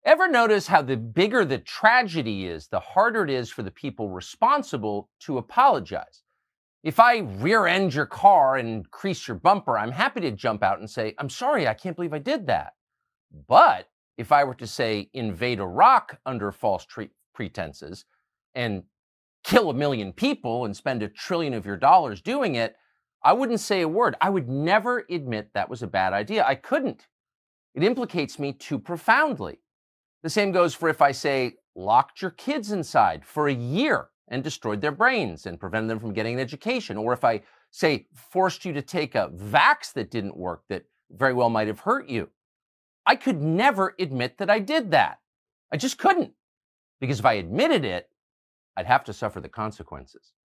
Ever notice how the bigger the tragedy is, the harder it is for the people responsible to apologize? If I rear end your car and crease your bumper, I'm happy to jump out and say, I'm sorry, I can't believe I did that. But if I were to say invade Iraq under false pretenses and kill a million people and spend $1 trillion of your dollars doing it, I wouldn't say a word. I would never admit that was a bad idea. I couldn't. It implicates me too profoundly. The same goes for if I say locked your kids inside for a year and destroyed their brains and prevented them from getting an education. Or if I say forced you to take a vax that didn't work that very well might have hurt you. I could never admit that I did that. I just couldn't. Because if I admitted it, I'd have to suffer the consequences.